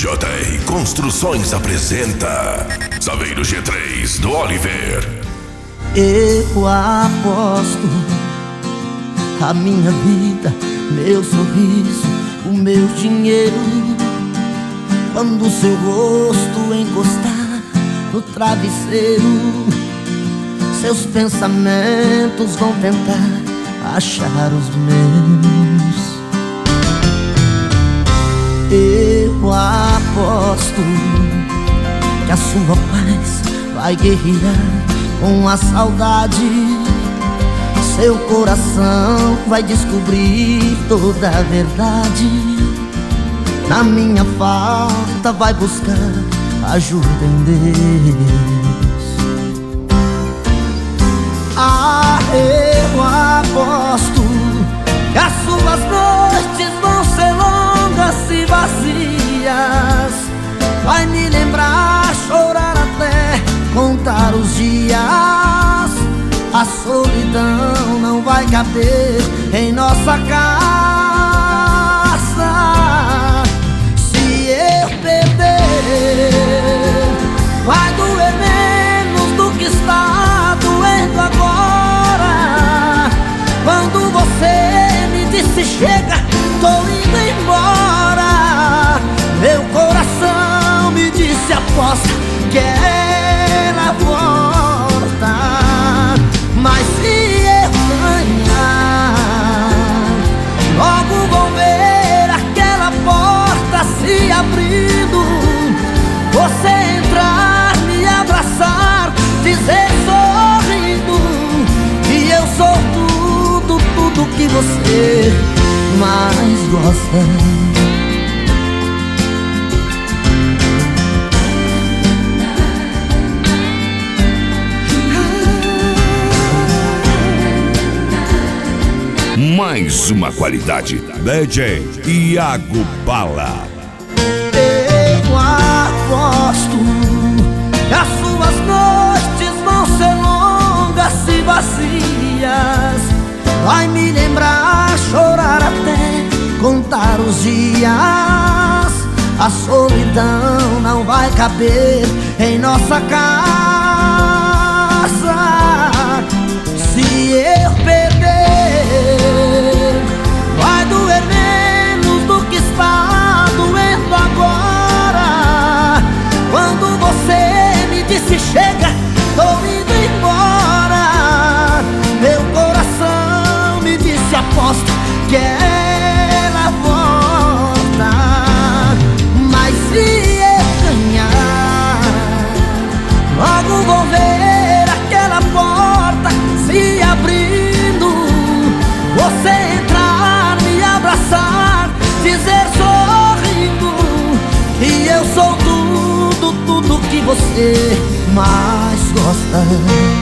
JR Construções apresenta Saveiro G3 do Oliver. Eu aposto a minha vida, meu sorriso, o meu dinheiro, quando seu rosto encostar no travesseiro, seus pensamentos vão tentar achar os meus. Eu aposto que a sua paz vai guerrear com a saudade. Seu coração vai descobrir toda a verdade. Na minha falta vai buscar ajuda em Deus. Eu aposto que as suas noites vão ser longas e vazias. Vai me lembrar, chorar até contar os dias. A solidão não vai caber em nossa casa. Se eu perder, vai doer menos do que está doendo agora. Quando você me disse chega, tô indo embora, meu coração me disse aposta que ela volta. Mas se eu ganhar, logo vou ver aquela porta se abrindo, você entrar, me abraçar, dizer sorrindo que eu sou tudo, tudo que você mais gosta. Mais uma qualidade, DJ Iago Bala. Eu aposto que as suas noites vão ser longas e vazias. Vai me lembrar, chorar até contar os dias. A solidão não vai caber em nossa casa. Se eu perder, vai doer menos do que está doendo agora. Quando você me disse chega, tô indo embora, meu coração me disse aposta que ela volta. Mas se eu ganhar, logo vou ver aquela porta se abrindo, você entrar, me abraçar, dizer sorrindo que eu sou tudo, tudo que você mais gosta.